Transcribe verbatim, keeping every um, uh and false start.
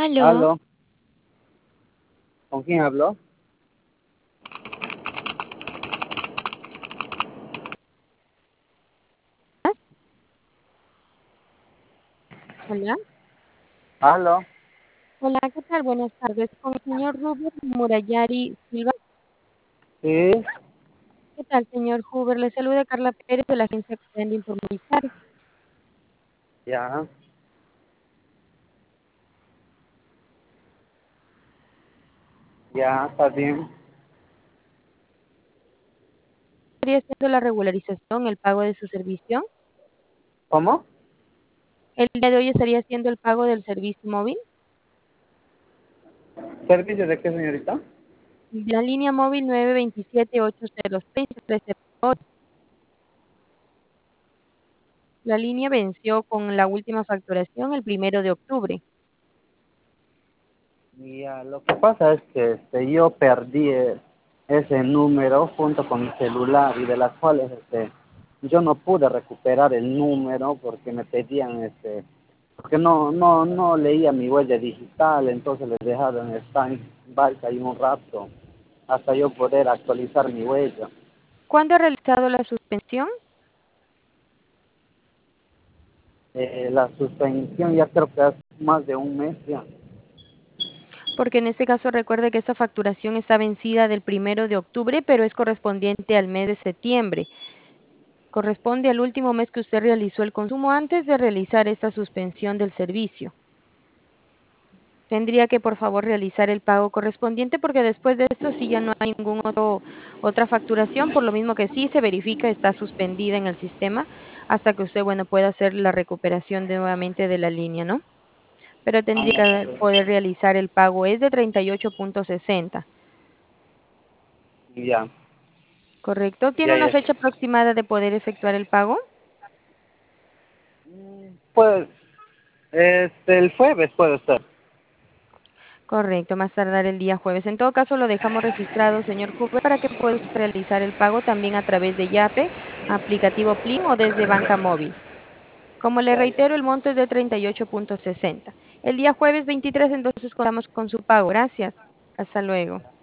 Aló, Aló, ¿con quién habló? hola, Aló, hola, ¿qué tal? Buenas tardes, con el señor Ruber Murayari Silva. sí, ¿Qué tal, señor Huber? Le saluda Carla Pérez de la agencia Aprende Informizar. ya, ya, está bien. ¿Estaría haciendo la regularización, el pago de su servicio? ¿Cómo? El día de hoy estaría haciendo el pago del servicio móvil. ¿Servicio de qué, señorita? La línea móvil nueve dos siete, ocho cero seis, uno tres ocho. La línea venció con la última facturación el primero de octubre. Ya, lo que pasa es que este, yo perdí eh, ese número junto con mi celular y de las cuales este, yo no pude recuperar el número porque me pedían, este, porque no, no, no leía mi huella digital, entonces les dejaron en stand-by ahí un rato hasta yo poder actualizar mi huella. ¿Cuándo ha realizado la suspensión? Eh, la suspensión ya creo que hace más de un mes ya. Porque en este caso recuerde que esta facturación está vencida del primero de octubre, pero es correspondiente al mes de septiembre. Corresponde al último mes que usted realizó el consumo antes de realizar esta suspensión del servicio. Tendría que por favor realizar el pago correspondiente porque después de esto sí ya no hay ningún otro otra facturación, por lo mismo que sí se verifica está suspendida en el sistema hasta que usted bueno pueda hacer la recuperación de nuevamente de la línea, ¿no? Pero tendría que poder realizar el pago es de treinta y ocho punto sesenta. Ya, ¿Correcto? ¿Tiene ya, una ya. fecha aproximada de poder efectuar el pago? Pues, este, el jueves puede ser. Correcto, más tardar el día jueves. En todo caso, lo dejamos registrado, señor Hoover, para que pueda usted realizar el pago también a través de Yape, aplicativo Plin o desde banca móvil. Como le Ya, ya. reitero, el monto es de treinta y ocho punto sesenta. El día jueves veintitrés, entonces contamos con su pago. Gracias. Hasta luego.